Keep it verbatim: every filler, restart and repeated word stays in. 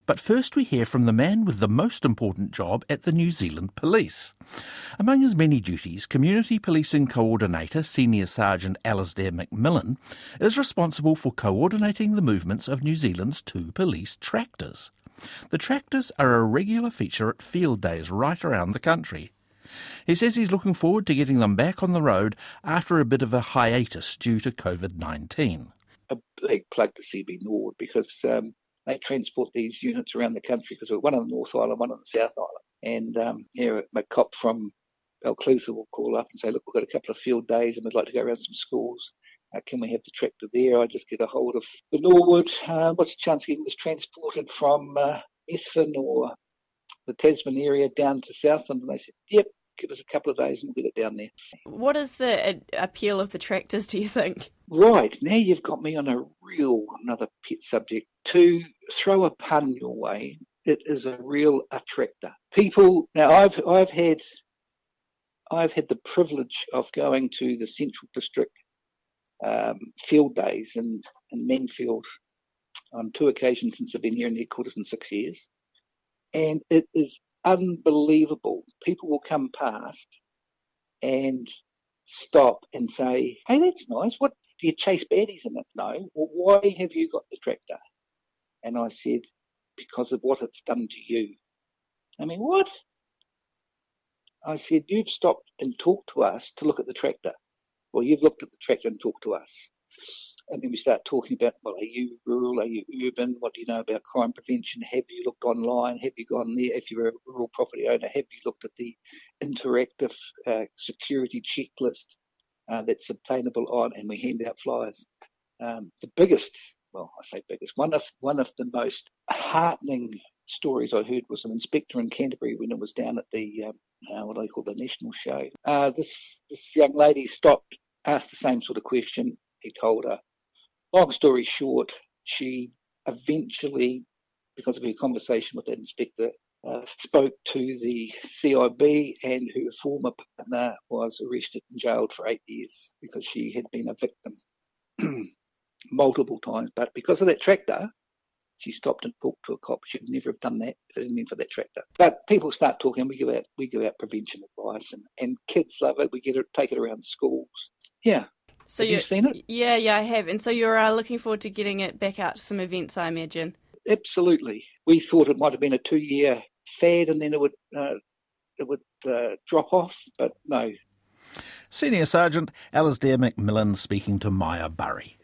But first we hear from the man with the most important job at the New Zealand Police. Among his many duties, Community Policing Coordinator Senior Sergeant Alasdair McMillan is responsible for coordinating the movements of New Zealand's two police tractors. The tractors are a regular feature at field days right around the country. He says he's looking forward to getting them back on the road after a bit of a hiatus due to COVID nineteen. A big plug to C B Nord because um, they transport these units around the country because we're one on the North Island, one on the South Island. And um, here, a cop from Balclusa will call up and say, look, we've got a couple of field days and we'd like to go around some schools. Uh, can we have the tractor there? I just get a hold of the Norwood. Uh, what's the chance of getting this transported from uh, Methven or the Tasman area down to Southland? And they said, yep, give us a couple of days and we'll get it down there. What is the uh, appeal of the tractors, do you think? Right, now you've got me on a real, another pet subject. To throw a pun your way, it is a real attractor. People, now I've I've had I've had the privilege of going to the Central District um, field days in, in Menfield on two occasions since I've been here in headquarters in six years. And it is unbelievable. People will come past and stop and say, hey, that's nice. What, do you chase baddies in it? No. Well, why have you got the tractor? And I said, because of what it's done to you. I mean, what? I said, you've stopped and talked to us to look at the tractor. Well, you've looked at the tractor and talked to us. And then we start talking about, well, are you rural? Are you urban? What do you know about crime prevention? Have you looked online? Have you gone there? If you're a rural property owner, have you looked at the interactive uh, security checklist uh, that's obtainable on? And we hand out flyers. Um, the biggest, well, I say biggest, one of one of the most heartening stories I heard was an inspector in Canterbury when it was down at the, um, uh, what do they call the national show. Uh, this this young lady stopped, asked the same sort of question. He told her. Long story short, she eventually, because of her conversation with that inspector, uh, spoke to the C I B, and her former partner was arrested and jailed for eight years because she had been a victim multiple times. But because of that tractor, she stopped and talked to a cop. She would never have done that if it hadn't been for that tractor. But people start talking. We give out we give out prevention advice, and, and kids love it. We get it, take it around schools. Yeah. So have you seen it? Yeah, yeah, I have. And so you're uh, looking forward to getting it back out to some events, I imagine. Absolutely. We thought it might have been a two-year fad, and then it would uh, it would uh, drop off, but no. Senior Sergeant Alasdair McMillan speaking to Maya Burry.